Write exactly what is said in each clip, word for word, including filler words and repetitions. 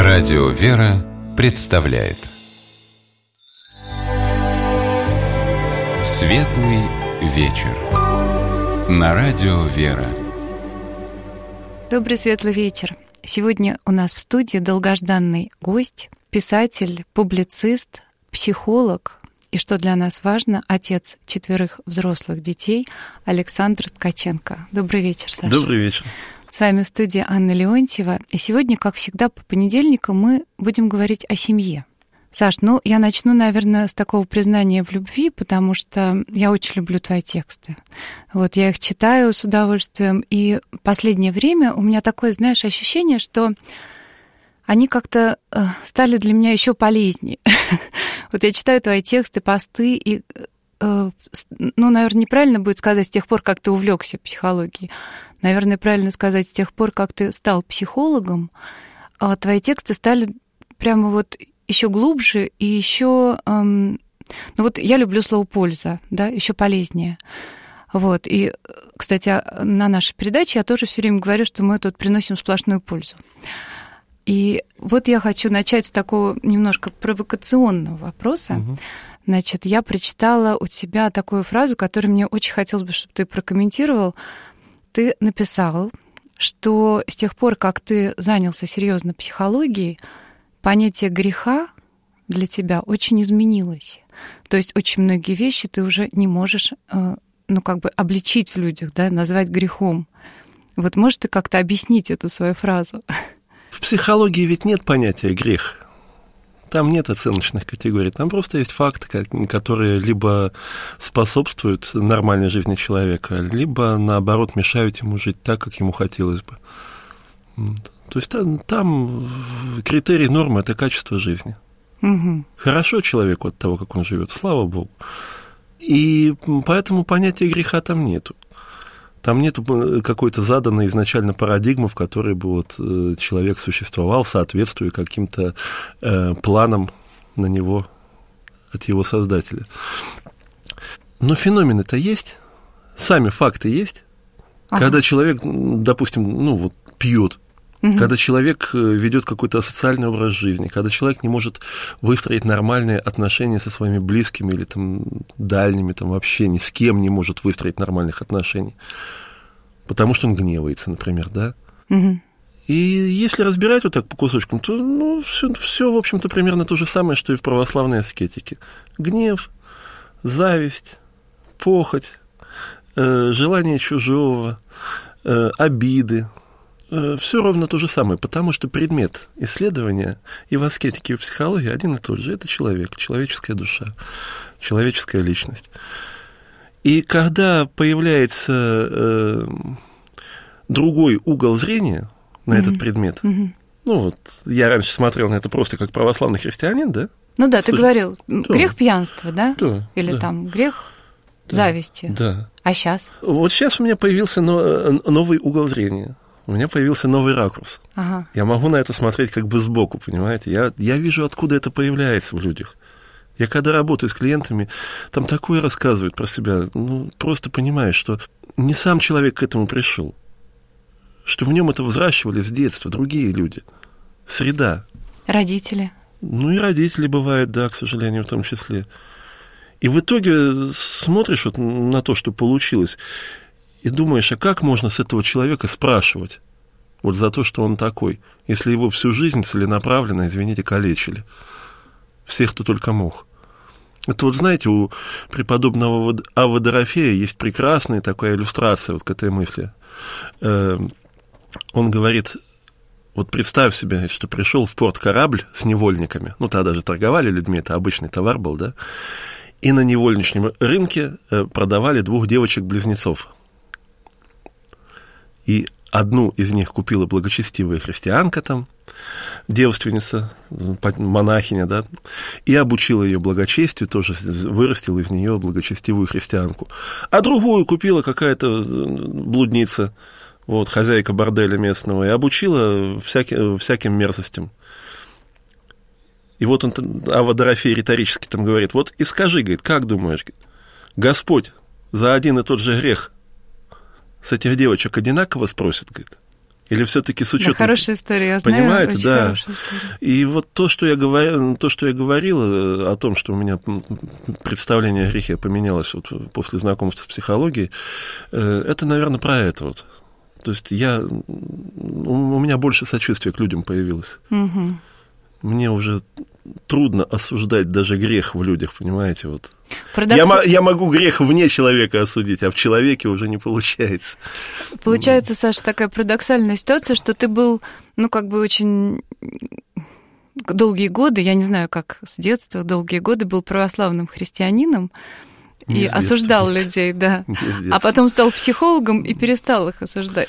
Радио «Вера» представляет Светлый вечер на Радио «Вера». Добрый светлый вечер. Сегодня у нас в студии долгожданный гость, писатель, публицист, психолог и, что для нас важно, отец четверых взрослых детей Александр Ткаченко. Добрый вечер, Саша. Добрый вечер. С вами в студии Анна Леонтьева. И сегодня, как всегда, по понедельникам мы будем говорить о семье. Саш, ну, я начну, наверное, с такого признания в любви, потому что я очень люблю твои тексты. Вот, я их читаю с удовольствием, и последнее время у меня такое, знаешь, ощущение, что они как-то стали для меня еще полезнее. Вот я читаю твои тексты, посты, и, ну, наверное, неправильно будет сказать с тех пор, как ты увлекся психологией. Наверное, правильно сказать, с тех пор, как ты стал психологом, твои тексты стали прямо вот еще глубже и еще, эм, ну вот я люблю слово «польза», да, еще полезнее. Вот, и, кстати, на нашей передаче я тоже все время говорю, что мы тут приносим сплошную пользу. И вот я хочу начать с такого немножко провокационного вопроса. Угу. Значит, я прочитала у тебя такую фразу, которую мне очень хотелось бы, чтобы ты прокомментировал. Ты написал, что с тех пор, как ты занялся серьезно психологией, понятие греха для тебя очень изменилось. То есть очень многие вещи ты уже не можешь, ну, как бы обличить в людях, да, назвать грехом. Вот можешь ты как-то объяснить эту свою фразу? В психологии ведь нет понятия грех. Там нет оценочных категорий, там просто есть факты, которые либо способствуют нормальной жизни человека, либо, наоборот, мешают ему жить так, как ему хотелось бы. То есть там, там критерий нормы – это качество жизни. Угу. Хорошо человеку от того, как он живет, слава Богу. И поэтому понятия греха там нету. Там нет какой-то заданной изначально парадигмы, в которой бы вот человек существовал, соответствуя каким-то э, планам на него от его создателя. Но феномены-то есть, сами факты есть. Ага. Когда человек, допустим, ну вот пьет, угу. Когда человек ведет какой-то асоциальный образ жизни, когда человек не может выстроить нормальные отношения со своими близкими или там дальними, там вообще ни с кем не может выстроить нормальных отношений, потому что он гневается, например, да? Угу. И если разбирать вот так по кусочкам, то ну, все, все, в общем-то, примерно то же самое, что и в православной аскетике. Гнев, зависть, похоть, э, желание чужого, э, обиды. Все ровно то же самое, потому что предмет исследования и в аскетике, и в психологии один и тот же. Это человек, человеческая душа, человеческая личность. И когда появляется э, другой угол зрения на mm-hmm. этот предмет, mm-hmm. ну вот, я раньше смотрел на это просто как православный христианин, да? Ну да, Слушай, ты говорил, да. Грех пьянства, да? Да. Или да. там грех да. зависти. Да. А сейчас? Вот сейчас у меня появился новый угол зрения. У меня появился новый ракурс. Ага. Я могу на это смотреть как бы сбоку, понимаете? Я, я вижу, откуда это появляется в людях. Я когда работаю с клиентами, там такое рассказывают про себя, ну, просто понимаешь, что не сам человек к этому пришел, что в нем это взращивали с детства другие люди, среда. Родители. Ну и родители бывают, да, к сожалению, в том числе. И в итоге смотришь вот на то, что получилось, и думаешь, а как можно с этого человека спрашивать вот за то, что он такой, если его всю жизнь целенаправленно, извините, калечили? Всех, кто только мог. Это вот, знаете, у преподобного Авва Дорофея есть прекрасная такая иллюстрация вот к этой мысли. Он говорит, вот представь себе, что пришел в порт корабль с невольниками, ну, тогда же торговали людьми, это обычный товар был, да, и на невольничном рынке продавали двух девочек-близнецов. И одну из них купила благочестивая христианка там, девственница, монахиня, да, и обучила ее благочестию, тоже вырастила из нее благочестивую христианку. А другую купила какая-то блудница, вот, хозяйка борделя местного, и обучила всяким, всяким мерзостям. И вот он, Авва Дорофей риторически там говорит, вот и скажи, говорит, как думаешь, Господь за один и тот же грех с этих девочек одинаково спросит, говорит, Или все-таки с учетом... Да, хорошая история, я знаю. Понимаете, очень да. хорошая история. И вот то, что я говорил, то, что я говорил о том, что у меня представление о грехе поменялось вот после знакомства с психологией, это, наверное, про это вот. То есть я... у меня больше сочувствия к людям появилось. Угу. Мне уже трудно осуждать даже грех в людях, понимаете, вот. Парадокс... Я, я могу грех вне человека осудить, а в человеке уже не получается. Получается, Саша, такая парадоксальная ситуация, что ты был, ну, как бы очень долгие годы, я не знаю, как с детства, долгие годы был православным христианином и осуждал людей, да. А потом стал психологом и перестал их осуждать.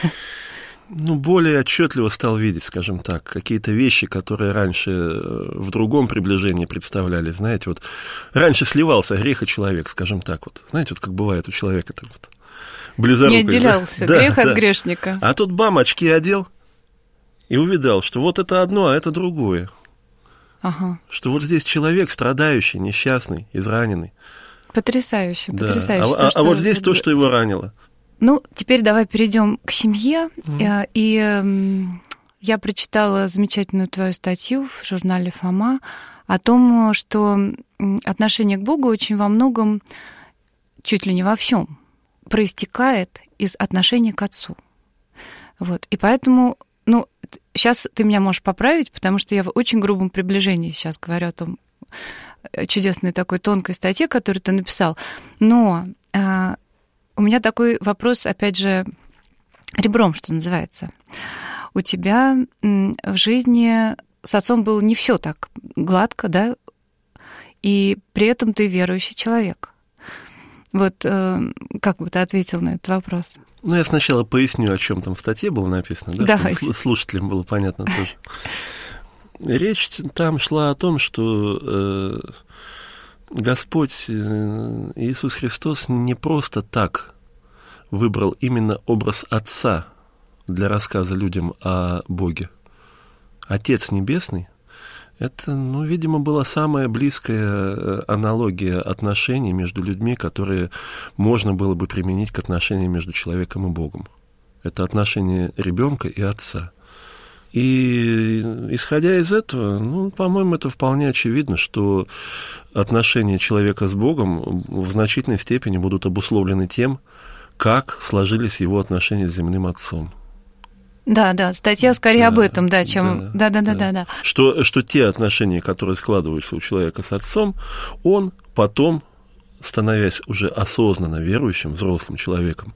Ну, более отчетливо стал видеть, скажем так, какие-то вещи, которые раньше в другом приближении представляли. Знаете, вот раньше сливался грех и человек, скажем так вот. Знаете, вот как бывает у человека так вот близорукой. Не отделялся да? грех да, от да. грешника. А тут бам, очки одел и увидал, что вот это одно, а это другое. Ага. Что вот здесь человек страдающий, несчастный, израненный. Потрясающе, да. потрясающе. А, то, а, что... а вот здесь то, что его ранило. Ну, теперь давай перейдем к семье. Mm. И я прочитала замечательную твою статью в журнале «Фома» о том, что отношение к Богу очень во многом, чуть ли не во всем, проистекает из отношения к Отцу. Вот. И поэтому, ну, сейчас ты меня можешь поправить, потому что я в очень грубом приближении сейчас говорю о том чудесной такой тонкой статье, которую ты написал. Но у меня такой вопрос, опять же, ребром, что называется. У тебя в жизни с отцом было не все так гладко, да? И при этом ты верующий человек. Вот как бы ты ответил на этот вопрос? Ну, я сначала поясню, о чем там в статье было написано, да, Давайте. Чтобы слушателям было понятно тоже. Речь там шла о том, что э, Господь Иисус Христос не просто так выбрал именно образ Отца для рассказа людям о Боге. Отец Небесный — это, ну, видимо, была самая близкая аналогия отношений между людьми, которые можно было бы применить к отношениям между человеком и Богом. Это отношение ребенка и отца. И исходя из этого, ну, по-моему, это вполне очевидно, что отношения человека с Богом в значительной степени будут обусловлены тем, как сложились его отношения с земным отцом. Да, да, статья скорее да, об этом, да, чем... Да, да, да, да, да. да, да. Что, что те отношения, которые складываются у человека с отцом, он потом, становясь уже осознанно верующим, взрослым человеком,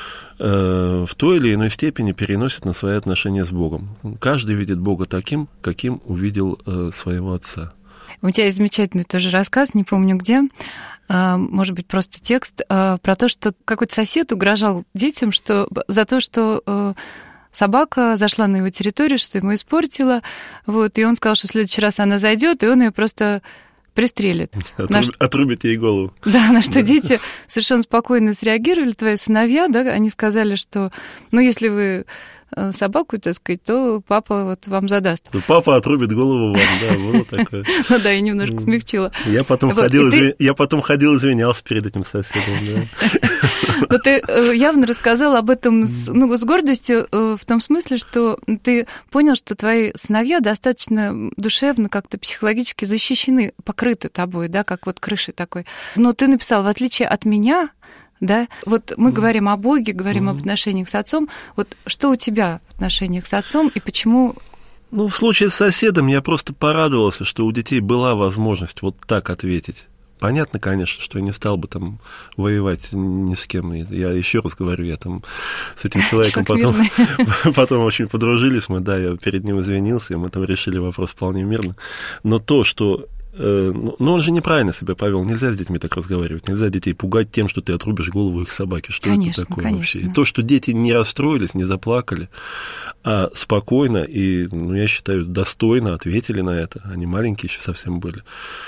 в той или иной степени переносит на свои отношения с Богом. Каждый видит Бога таким, каким увидел своего отца. У тебя есть замечательный тоже рассказ, не помню где, может быть, просто текст, про то, что какой-то сосед угрожал детям что, за то, что собака зашла на его территорию, что ему испортила, вот, и он сказал, что в следующий раз она зайдет, и он ее просто пристрелит. Отруб... На... Отрубит ей голову. Да, на что да. Дети совершенно спокойно среагировали, твои сыновья, да, они сказали, что, ну, если вы собаку, так сказать, то папа вот вам задаст. То папа отрубит голову вам, да, было такое. Ну да, я немножко смягчила. Я потом ходил, я потом ходил, извинялся перед этим соседом, да. Но ты явно рассказал об этом с, ну, с гордостью, в том смысле, что ты понял, что твои сыновья достаточно душевно, как-то психологически защищены, покрыты тобой, да, как вот крышей такой. Но ты написал, в отличие от меня, да, вот мы mm. говорим о Боге, говорим mm. об отношениях с отцом. Вот что у тебя в отношениях с отцом и почему? Ну, в случае с соседом я просто порадовался, что у детей была возможность вот так ответить. Понятно, конечно, что я не стал бы там воевать ни с кем. Я еще раз говорю, я там с этим человеком потом, потом очень подружились мы, да, я перед ним извинился, и мы там решили вопрос вполне мирно. Но то, что... Но он же неправильно себя повел. Нельзя с детьми так разговаривать. Нельзя детей пугать тем, что ты отрубишь голову их собаке. Что конечно, это такое конечно. вообще? И то, что дети не расстроились, не заплакали, а спокойно и, ну, я считаю, достойно ответили на это. Они маленькие еще совсем были.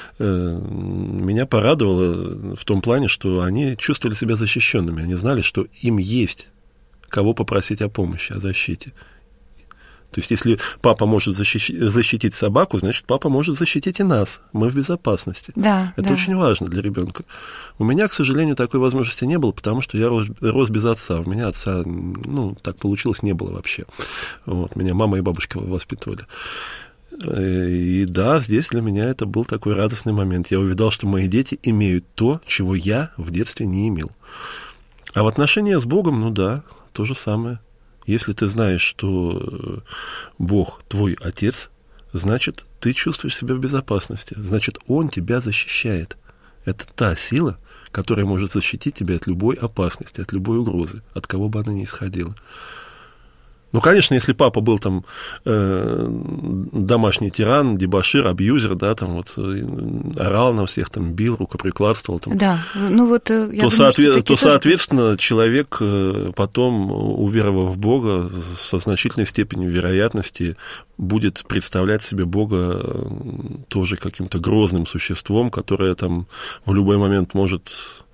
Меня порадовало в том плане, что они чувствовали себя защищенными. Они знали, что им есть кого попросить о помощи, о защите. То есть, если папа может защищ- защитить собаку, значит, папа может защитить и нас. Мы в безопасности. Да, Это да. очень важно для ребенка. У меня, к сожалению, такой возможности не было, потому что я рос, рос без отца. У меня отца, ну, так получилось, не было вообще. Вот, меня мама и бабушка воспитывали. И да, здесь для меня это был такой радостный момент. Я увидал, что мои дети имеют то, чего я в детстве не имел. А в отношениях с Богом, ну да, то же самое. Если ты знаешь, что Бог твой Отец, значит, ты чувствуешь себя в безопасности. Значит, Он тебя защищает. Это та сила, которая может защитить тебя от любой опасности, от любой угрозы, от кого бы она ни исходила. Ну, конечно, если папа был там э, домашний тиран, дебошир, абьюзер, да, там вот орал на всех, там бил, рукоприкладствовал, там, да, ну вот я то, думаю, соответ... что то тоже... соответственно, человек потом, уверовав в Бога, со значительной степенью вероятности будет представлять себе Бога тоже каким-то грозным существом, которое там в любой момент может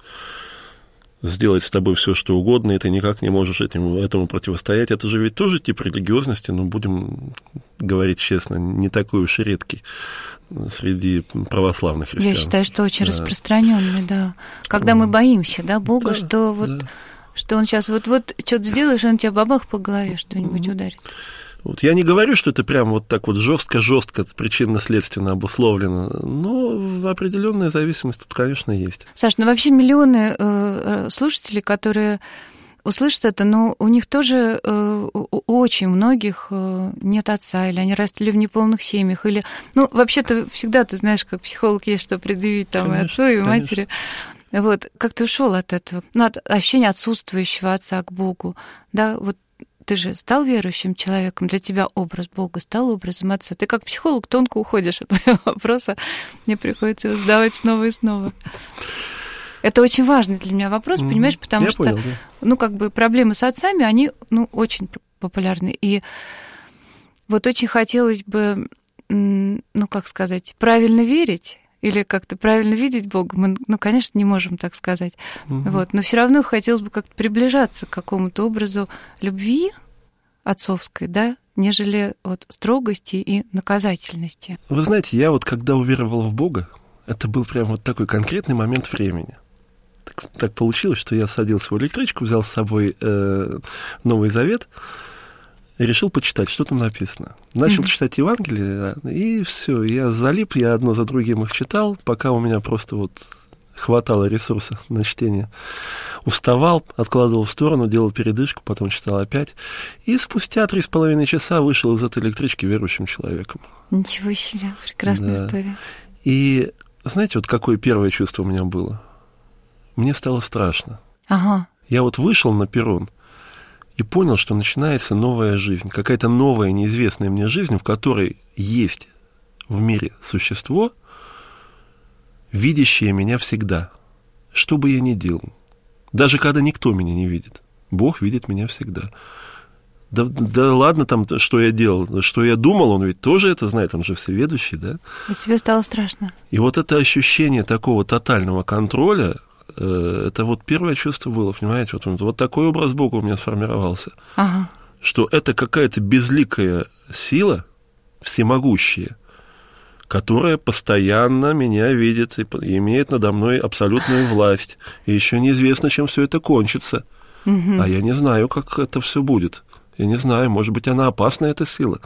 сделать с тобой все, что угодно, и ты никак не можешь этому, этому противостоять. Это же ведь тоже тип религиозности, но будем говорить честно, не такой уж и редкий среди православных христиан. Я считаю, что очень да. распространенный, да. Когда мы боимся, да, Бога, да, что вот да. что Он сейчас вот-вот что-то сделаешь, Он тебя бабах по голове что-нибудь ударит. Вот я не говорю, что это прям вот так вот жестко-жестко причинно-следственно обусловлено, но определенная зависимость тут, конечно, есть. Саш, ну вообще миллионы э, слушателей, которые услышат это, но у них тоже, э, у очень многих э, нет отца, или они росли в неполных семьях, или, ну, вообще-то всегда, ты знаешь, как психолог есть что предъявить там конечно, и отцу, и конечно. матери. Вот, как ты ушел от этого, ну, от ощущения отсутствующего отца к Богу, да, вот. Ты же стал верующим человеком, для тебя образ Бога стал образом отца. Ты как психолог тонко уходишь от моего вопроса, мне приходится его задавать снова и снова. Это очень важный для меня вопрос, mm-hmm. понимаешь, потому Я что, понял, да. ну, как бы проблемы с отцами, они, ну, очень популярны. И вот очень хотелось бы, ну, как сказать, правильно верить, или как-то правильно видеть Бога, мы, ну, конечно, не можем так сказать. Угу. Вот, но все равно хотелось бы как-то приближаться к какому-то образу любви отцовской, да, нежели вот строгости и наказательности. Вы знаете, я вот когда уверовал в Бога, это был прям вот такой конкретный момент времени. Так, так получилось, что я садился в электричку, взял с собой э, Новый Завет, и решил почитать, что там написано. Начал mm-hmm. читать Евангелие, и все, я залип, я одно за другим их читал, пока у меня просто вот хватало ресурса на чтение. Уставал, откладывал в сторону, делал передышку, потом читал опять. И спустя три с половиной часа вышел из этой электрички верующим человеком. Ничего себе, прекрасная да. история. И знаете, вот какое первое чувство у меня было? Мне стало страшно. Ага. Я вот вышел на перрон, и понял, что начинается новая жизнь, какая-то новая, неизвестная мне жизнь, в которой есть в мире существо, видящее меня всегда, что бы я ни делал. Даже когда никто меня не видит, Бог видит меня всегда. Да, да ладно там, что я делал, что я думал, Он ведь тоже это знает, Он же всеведущий, да? И тебе стало страшно. И вот это ощущение такого тотального контроля, это вот первое чувство было, понимаете, вот, вот такой образ Бога у меня сформировался, ага. что это какая-то безликая сила, всемогущая, которая постоянно меня видит и имеет надо мной абсолютную власть, и еще неизвестно, чем все это кончится, угу. а я не знаю, как это все будет, я не знаю, может быть, она опасна, эта сила,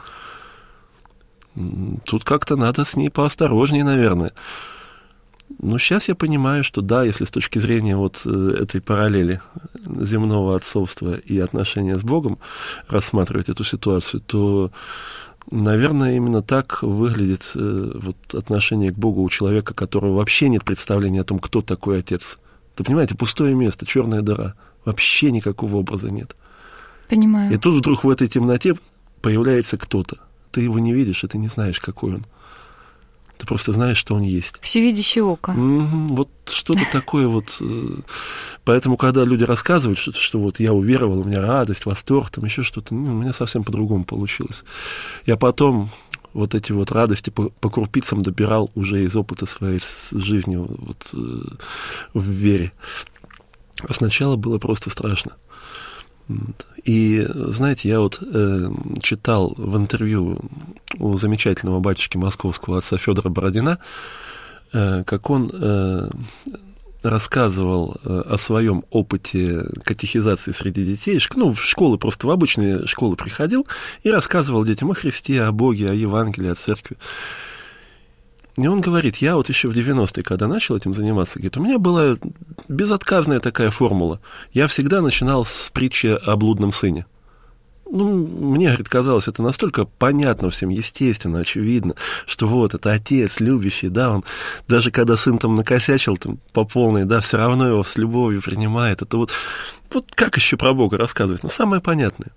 тут как-то надо с ней поосторожнее, наверное. Но сейчас я понимаю, что да, если с точки зрения вот этой параллели земного отцовства и отношения с Богом рассматривать эту ситуацию, то, наверное, именно так выглядит вот отношение к Богу у человека, у которого вообще нет представления о том, кто такой Отец. Вы понимаете, пустое место, черная дыра, вообще никакого образа нет. Понимаю. И тут вдруг в этой темноте появляется кто-то. Ты его не видишь, и ты не знаешь, какой он. Ты просто знаешь, что он есть. Всевидящее око. Mm-hmm, вот что-то такое вот. Поэтому, когда люди рассказывают, что, что вот я уверовал, у меня радость, восторг, там еще что-то, ну, у меня совсем по-другому получилось. Я потом вот эти вот радости по, по крупицам добирал уже из опыта своей жизни вот, в вере. А сначала было просто страшно. И, знаете, я вот э, читал в интервью у замечательного батюшки московского отца Федора Бородина, э, как он э, рассказывал э, о своем опыте катехизации среди детей, ну, в школы, просто в обычные школы приходил и рассказывал детям о Христе, о Боге, о Евангелии, о церкви. И он говорит, я вот еще в девяностые, когда начал этим заниматься, говорит, у меня была безотказная такая формула. Я всегда начинал с притчи о блудном сыне. Ну, мне, говорит, казалось, это настолько понятно всем, естественно, очевидно, что вот, это отец любящий, да, он, даже когда сын там накосячил там, по полной, да, все равно его с любовью принимает. Это вот, вот как еще про Бога рассказывать? Ну, самое понятное.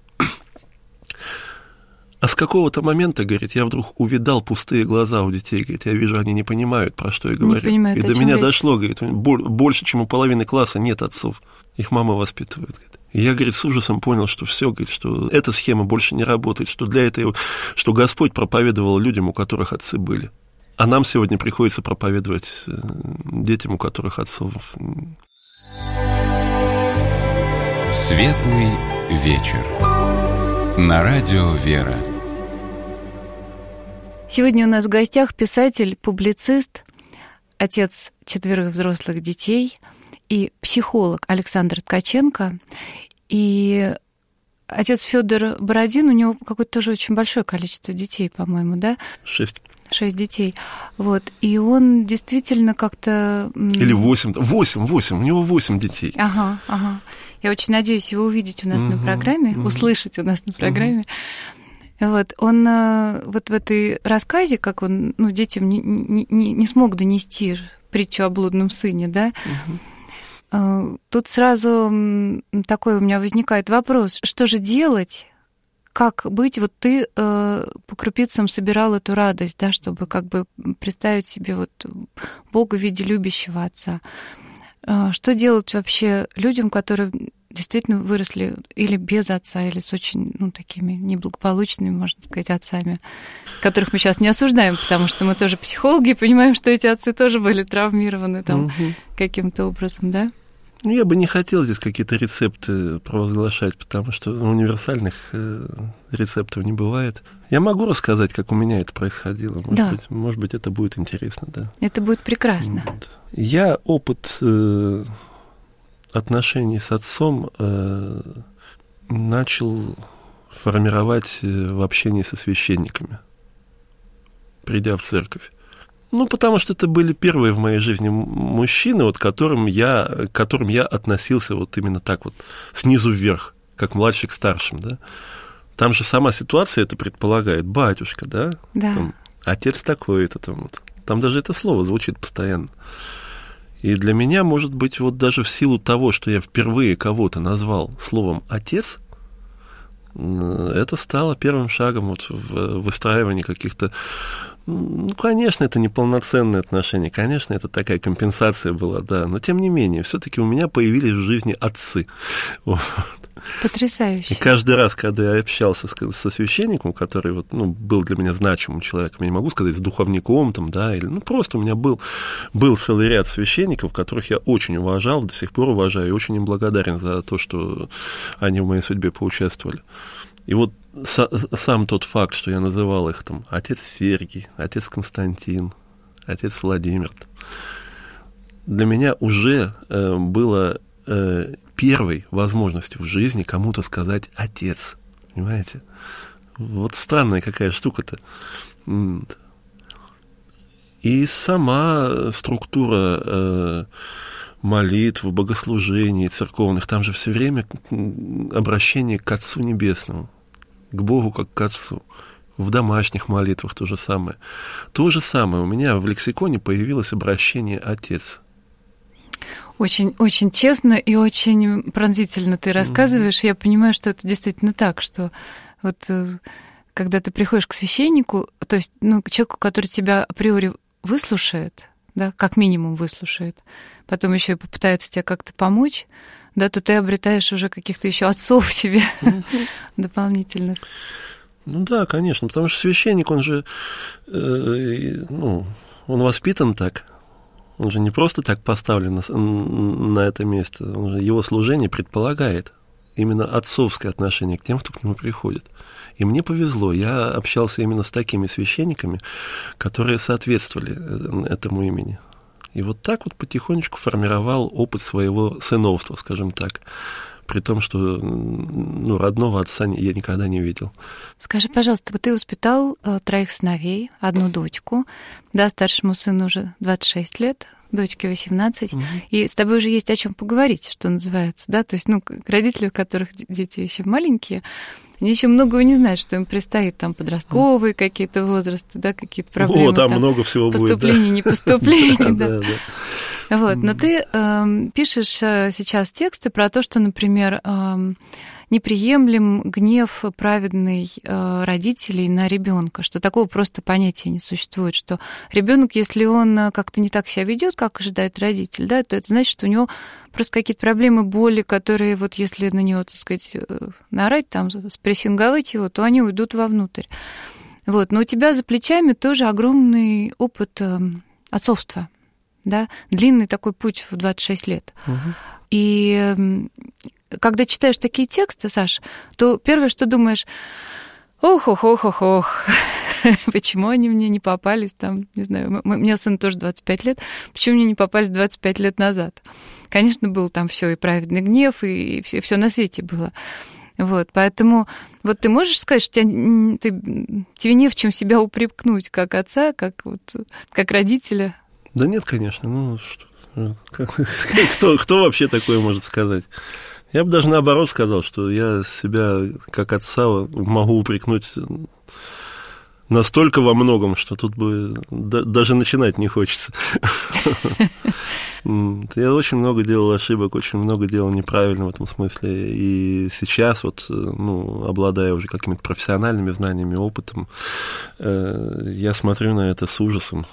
А с какого-то момента, говорит, я вдруг увидал пустые глаза у детей, говорит, я вижу, они не понимают, про что я говорю. Не понимают, и до меня речь дошло, говорит, больше, чем у половины класса нет отцов, их мама воспитывает. Говорит. И я, говорит, с ужасом понял, что все, говорит, что эта схема больше не работает, что для этого, что Господь проповедовал людям, у которых отцы были. А нам сегодня приходится проповедовать детям, у которых отцов. Светлый вечер. На радио «Вера». Сегодня у нас в гостях писатель, публицист, отец четверых взрослых детей и психолог Александр Ткаченко. И отец Федор Бородин, у него какое-то тоже очень большое количество детей, по-моему, да? Шесть. Шесть детей. Вот. И он действительно как-то... Или восемь. Восемь, восемь. У него восемь детей. Ага, ага. Я очень надеюсь его увидеть у нас uh-huh, на программе, uh-huh. услышать у нас на программе. Uh-huh. Вот, он вот в этой рассказе, как он, ну, детям не, не, не смог донести притчу о блудном сыне, да, uh-huh. Тут сразу такой у меня возникает вопрос, что же делать, как быть, вот ты э, по крупицам собирал эту радость, да, чтобы как бы представить себе вот Бога в виде любящего отца. Что делать вообще людям, которые действительно выросли или без отца, или с очень, ну, такими неблагополучными, можно сказать, отцами, которых мы сейчас не осуждаем, потому что мы тоже психологи и понимаем, что эти отцы тоже были травмированы там угу. каким-то образом, да? Ну, я бы не хотел здесь какие-то рецепты провозглашать, потому что универсальных э, рецептов не бывает. Я могу рассказать, как у меня это происходило. Может, да. быть, может быть, это будет интересно, да. Это будет прекрасно. Вот. Я опыт э, отношений с отцом э, начал формировать в общении со священниками, придя в церковь. Ну, потому что это были первые в моей жизни мужчины, вот, к которым я, к которым я относился вот именно так вот, снизу вверх, как младший к старшим, да. Там же сама ситуация это предполагает, батюшка, да, да. Там, отец такой-то, там, вот. Там даже это слово звучит постоянно. И для меня, может быть, вот даже в силу того, что я впервые кого-то назвал словом «отец», это стало первым шагом вот в выстраивании каких-то... Ну, конечно, это неполноценные отношения, конечно, это такая компенсация была, да, но тем не менее, все-таки у меня появились в жизни отцы. Вот. Потрясающе. И каждый раз, когда я общался с, со священником, который вот, ну, был для меня значимым человеком, я не могу сказать, с духовником, там, да, или, ну, просто у меня был, был целый ряд священников, которых я очень уважал, до сих пор уважаю, и очень им благодарен за то, что они в моей судьбе поучаствовали. И вот сам тот факт, что я называл их там отец Сергий, отец Константин, отец Владимир, для меня уже э, было э, первой возможностью в жизни кому-то сказать «отец». Понимаете? Вот странная какая штука-то. И сама структура э, молитв, богослужений церковных, там же все время обращение к Отцу Небесному, к Богу как к Отцу. В домашних молитвах то же самое. То же самое у меня в лексиконе появилось обращение «отец». Очень, очень честно и очень пронзительно ты рассказываешь. Mm-hmm. Я понимаю, что это действительно так, что вот когда ты приходишь к священнику, то есть, ну, к человеку, который тебя априори выслушает, да, как минимум выслушает, потом еще и попытается тебе как-то помочь, да, то ты обретаешь уже каких-то еще отцов в себе mm-hmm. дополнительных. Ну да, конечно, потому что священник, он же, э, ну, он воспитан так, он же не просто так поставлен на, на это место, он же, его служение предполагает именно отцовское отношение к тем, кто к нему приходит. И мне повезло, я общался именно с такими священниками, которые соответствовали этому имени. И вот так вот потихонечку формировал опыт своего сыновства, скажем так, при том, что ну, родного отца я никогда не видел. Скажи, пожалуйста, ты воспитал троих сыновей, одну дочку, да, старшему сыну уже двадцать шесть лет, дочке восемнадцать, угу. И с тобой уже есть о чем поговорить, что называется, да, то есть, ну, родители, у которых дети еще маленькие, они еще многого не знают, что им предстоит, там, подростковые какие-то возрасты, да, какие-то проблемы. О, там, там много всего поступление, будет, да. Поступление, не поступление, да. Да, да. Вот, но ты э, пишешь сейчас тексты про то, что, например, э, неприемлем гнев праведный э, родителей на ребенка, что такого просто понятия не существует, что ребенок, если он как-то не так себя ведет, как ожидает родитель, да, то это значит, что у него просто какие-то проблемы, боли, которые вот если на него, так сказать, наорать, там, спрессинговать его, то они уйдут вовнутрь. Вот, но у тебя за плечами тоже огромный опыт э, отцовства, да, длинный такой путь в двадцать шесть лет. Угу. И когда читаешь такие тексты, Саш, то первое, что думаешь, ох-ох-ох-ох-ох, почему они мне не попались там, не знаю, у меня сын тоже двадцать пять лет, почему мне не попались двадцать пять лет назад? Конечно, был там все и праведный гнев, и все, все на свете было. Вот, поэтому вот ты можешь сказать, что тебя, ты, тебе не в чем себя упрекнуть, как отца, как, вот, как родителя? Да нет, конечно, ну что, кто, кто вообще такое может сказать? Я бы даже наоборот сказал, что я себя как отца могу упрекнуть настолько во многом, что тут бы даже начинать не хочется. Я очень много делал ошибок, очень много делал неправильно в этом смысле. И сейчас, вот, ну, обладая уже какими-то профессиональными знаниями, опытом, я смотрю на это с ужасом.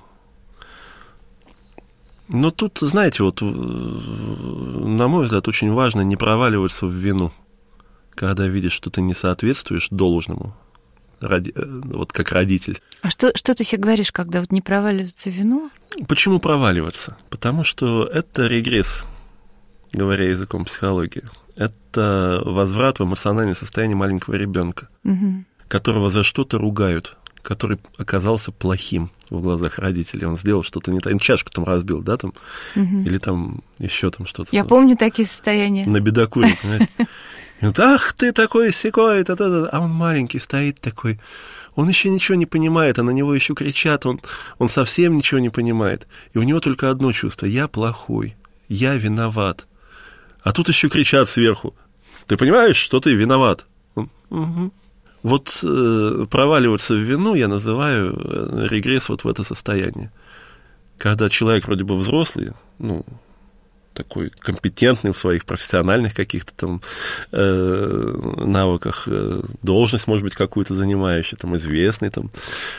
Но тут, знаете, вот, на мой взгляд, очень важно не проваливаться в вину, когда видишь, что ты не соответствуешь должному, ради, вот как родитель. А что, что ты себе говоришь, когда вот не проваливаться в вину? Почему проваливаться? Потому что это регресс, говоря языком психологии. Это возврат в эмоциональное состояние маленького ребенка, угу. которого за что-то ругают, который оказался плохим в глазах родителей. Он сделал что-то не так. Чашку там разбил, да, там? Угу. Или там еще там что-то. Я помню такие состояния. Набедокурил, понимаете? И вот, ах, ты такой сякой, та-та-та. А он маленький стоит такой. Он еще ничего не понимает, а на него еще кричат. Он, он совсем ничего не понимает. И у него только одно чувство. Я плохой. Я виноват. А тут еще кричат сверху. Ты понимаешь, что ты виноват? Он, угу. Вот э, проваливаться в вину я называю э, регресс вот в это состояние. Когда человек вроде бы взрослый, ну, такой компетентный в своих профессиональных каких-то там э, навыках, э, должность, может быть, какую-то занимающий, там, известный там.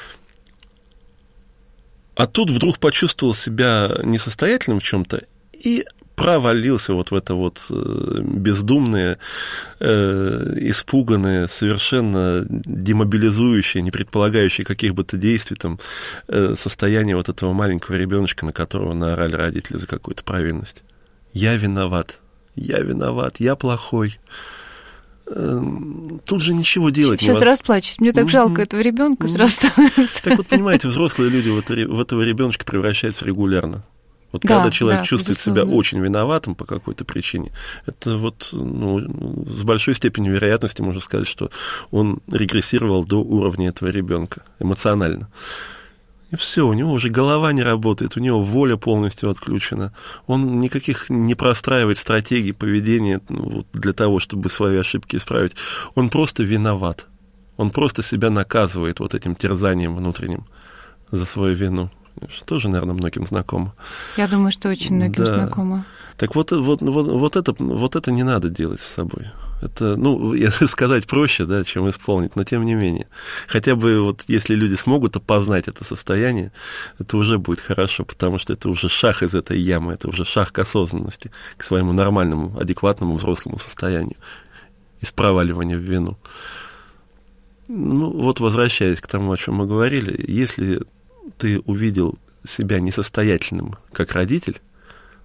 А тут вдруг почувствовал себя несостоятельным в чем-то и провалился вот в это вот бездумное, э, испуганное, совершенно демобилизующее, не предполагающее каких бы то действий там, э, состояние вот этого маленького ребеночка, на которого наорали родители за какую-то провинность. Я виноват, я виноват, я плохой. Э, тут же ничего делать Сейчас невозможно. Расплачусь, мне так mm-hmm. жалко этого ребенка mm-hmm. сразу становится. Так вот, понимаете, взрослые люди в этого ребеночка превращаются регулярно. Вот да, когда человек да, чувствует безусловно. себя очень виноватым по какой-то причине, это вот ну, с большой степенью вероятности можно сказать, что он регрессировал до уровня этого ребенка эмоционально. И все, у него уже голова не работает, у него воля полностью отключена. Он никаких не простраивает стратегий поведения ну, для того, чтобы свои ошибки исправить. Он просто виноват. Он просто себя наказывает вот этим терзанием внутренним за свою вину. Что тоже, наверное, многим знакомо. Я думаю, что очень многим да. знакомо. Так вот, вот, вот, вот, это, вот это не надо делать с собой. Это, ну, сказать проще, да, чем исполнить, но тем не менее. Хотя бы вот если люди смогут опознать это состояние, это уже будет хорошо, потому что это уже шаг из этой ямы, это уже шаг к осознанности, к своему нормальному, адекватному взрослому состоянию, из проваливания в вину. Ну, вот возвращаясь к тому, о чем мы говорили, если ты увидел себя несостоятельным как родитель,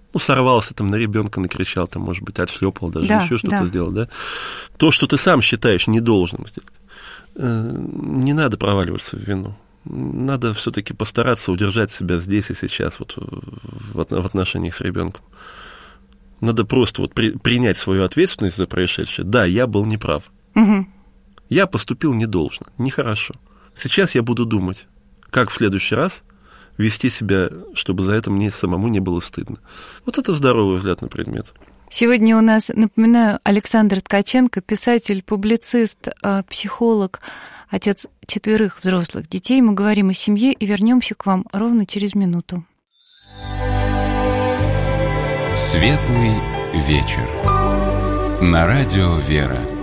ну, сорвался там на ребенка, накричал, там, может быть, отшлепал, даже да, еще что-то да. сделал, да? То, что ты сам считаешь недолжным сделать, не надо проваливаться в вину. Надо все-таки постараться удержать себя здесь и сейчас, вот в отношениях с ребенком. Надо просто вот при, принять свою ответственность за происшедшее. Да, я был неправ. Угу. Я поступил недолжно, нехорошо. Сейчас я буду думать, как в следующий раз вести себя, чтобы за это мне самому не было стыдно. Вот это здоровый взгляд на предмет. Сегодня у нас, напоминаю, Александр Ткаченко, писатель, публицист, психолог, отец четверых взрослых детей. Мы говорим о семье и вернемся к вам ровно через минуту. Светлый вечер. На радио «Вера».